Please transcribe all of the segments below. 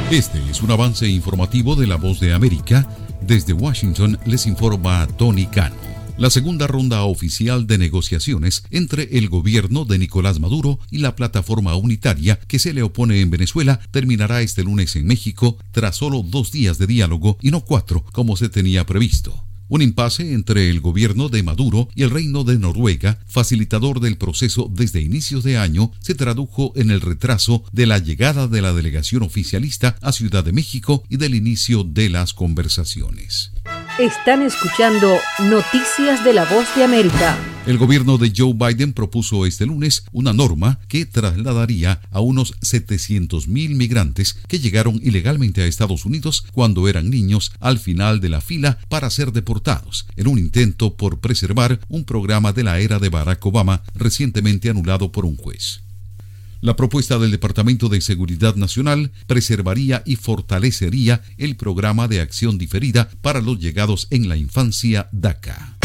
Este es un avance informativo de La Voz de América. Desde Washington les informa Tony Cano. La segunda ronda oficial de negociaciones entre el gobierno de Nicolás Maduro y la plataforma unitaria que se le opone en Venezuela terminará este lunes en México tras solo 2 días de diálogo y no 4 como se tenía previsto. Un impasse entre el gobierno de Maduro y el Reino de Noruega, facilitador del proceso desde inicios de año, se tradujo en el retraso de la llegada de la delegación oficialista a Ciudad de México y del inicio de las conversaciones. Están escuchando Noticias de La Voz de América. El gobierno de Joe Biden propuso este lunes una norma que trasladaría a unos 700,000 migrantes que llegaron ilegalmente a Estados Unidos cuando eran niños al final de la fila para ser deportados, en un intento por preservar un programa de la era de Barack Obama recientemente anulado por un juez. La propuesta del Departamento de Seguridad Nacional preservaría y fortalecería el programa de acción diferida para los llegados en la infancia DACA.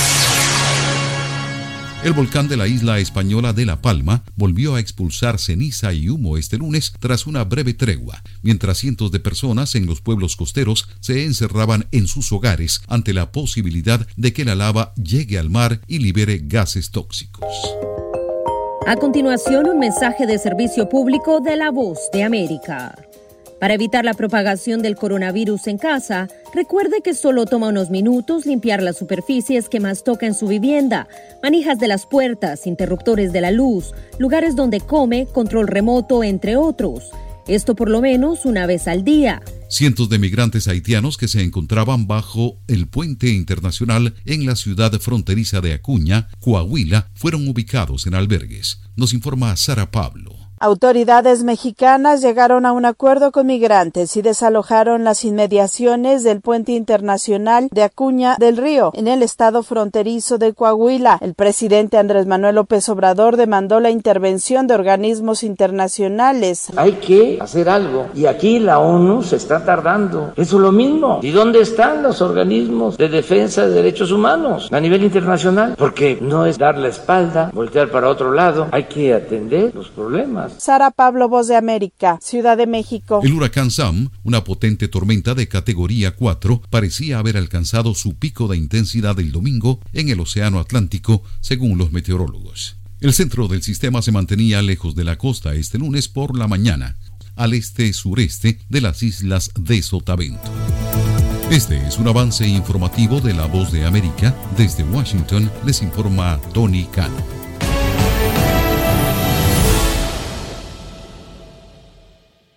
El volcán de la isla española de La Palma volvió a expulsar ceniza y humo este lunes tras una breve tregua, mientras cientos de personas en los pueblos costeros se encerraban en sus hogares ante la posibilidad de que la lava llegue al mar y libere gases tóxicos. A continuación, un mensaje de servicio público de La Voz de América. Para evitar la propagación del coronavirus en casa, recuerde que solo toma unos minutos limpiar las superficies que más toca en su vivienda, manijas de las puertas, interruptores de la luz, lugares donde come, control remoto, entre otros. Esto por lo menos una vez al día. Cientos de migrantes haitianos que se encontraban bajo el puente internacional en la ciudad fronteriza de Acuña, Coahuila, fueron ubicados en albergues. Nos informa Sara Pablo. Autoridades mexicanas llegaron a un acuerdo con migrantes y desalojaron las inmediaciones del puente internacional de Acuña del Río, en el estado fronterizo de Coahuila. El presidente Andrés Manuel López Obrador demandó la intervención de organismos internacionales. Hay que hacer algo y aquí la ONU se está tardando. Eso es lo mismo. ¿Y dónde están los organismos de defensa de derechos humanos a nivel internacional? Porque no es dar la espalda, voltear para otro lado. Hay que atender los problemas. Sara Pablo, Voz de América, Ciudad de México. El huracán Sam, una potente tormenta de categoría 4, parecía haber alcanzado su pico de intensidad el domingo en el Océano Atlántico, según los meteorólogos. El centro del sistema se mantenía lejos de la costa este lunes por la mañana, al este-sureste de las islas de Sotavento. Este es un avance informativo de La Voz de América. Desde Washington les informa Tony Cano.